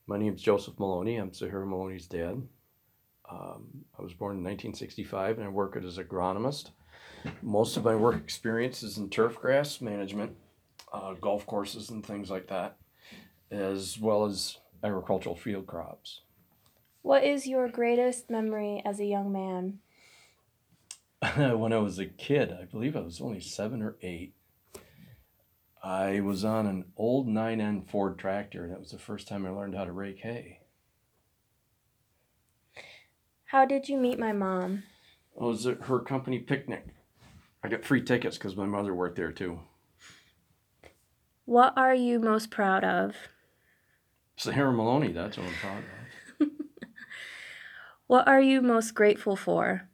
My name's Joseph Maloney. I'm Sahara Maloney's dad. I was born in 1965 and I work as an agronomist. Most of my work experience is in turf grass management, golf courses, and things like that, as well as agricultural field crops. What is your greatest memory as a young man? When I was a kid, I believe I was only 7 or 8, I was on an old 9N Ford tractor, and that was the first time I learned how to rake hay. How did you meet my mom? It was at her company picnic. I got free tickets because my mother worked there too. What are you most proud of? Sahara Maloney, that's what I'm proud of. What are you most grateful for?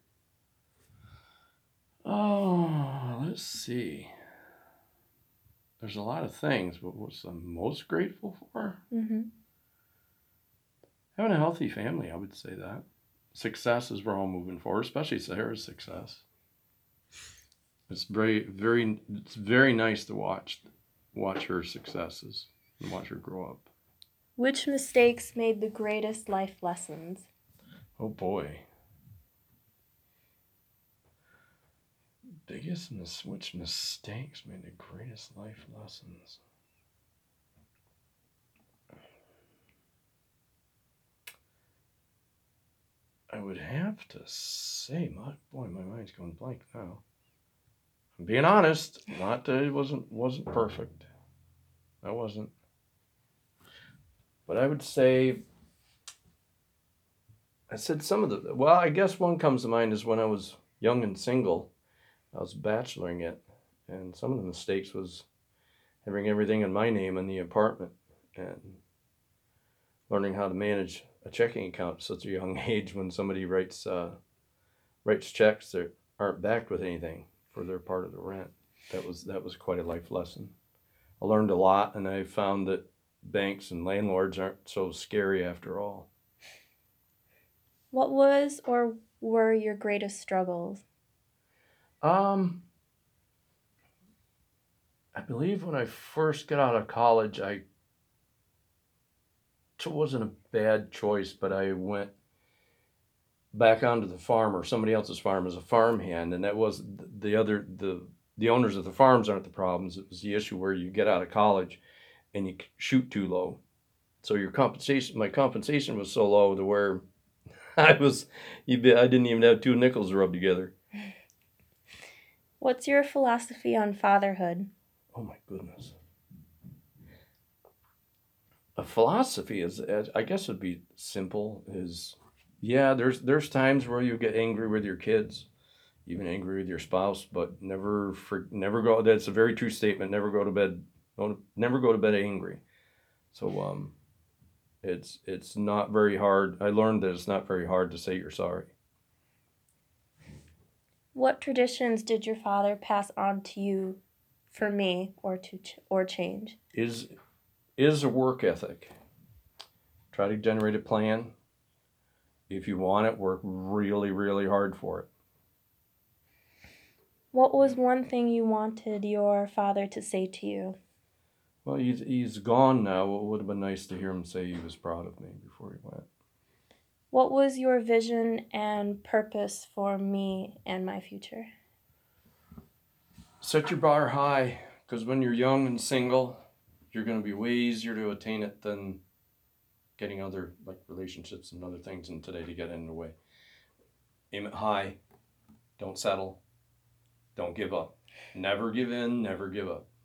Oh, let's see. There's a lot of things, but what's I'm most grateful for? Mm-hmm. Having a healthy family, I would say that. Success is we're all moving for, especially Sahara's success. It's very nice to watch her successes and watch her grow up. Which mistakes made the greatest life lessons? Oh boy. Which mistakes made the greatest life lessons? I would have to say, my mind's going blank now. I'm being honest, not that it wasn't perfect. I wasn't, but I would say I said some of the. Well, I guess one comes to mind is when I was young and single. I was bacheloring it, and some of the mistakes was having everything in my name in the apartment and learning how to manage a checking account at such a young age when somebody writes checks that aren't backed with anything for their part of the rent. That was quite a life lesson. I learned a lot, and I found that banks and landlords aren't so scary after all. What was or were your greatest struggles? Um, I believe when I first got out of college, it wasn't a bad choice, but I went back onto the farm or somebody else's farm as a farmhand, and that was the owners of the farms aren't the problems. It was the issue where you get out of college and you shoot too low. So my compensation was so low to where I was, I didn't even have two nickels to rub together. What's your philosophy on fatherhood? Oh my goodness. A philosophy is, I guess, would be simple. Is yeah, there's times where you get angry with your kids, even angry with your spouse, but never go. That's a very true statement. Never go to bed. Never go to bed angry. So it's not very hard. I learned that it's not very hard to say you're sorry. What traditions did your father pass on to you for me or change? Is is a work ethic. Try to generate a plan. If you want it, work really, really hard for it. What was one thing you wanted your father to say to you? Well, he's gone now. It would have been nice to hear him say he was proud of me before he went. What was your vision and purpose for me and my future? Set your bar high, because when you're young and single, you're going to be way easier to attain it than getting other like relationships and other things in today to get in the way. Aim it high. Don't settle. Don't give up. Never give in. Never give up.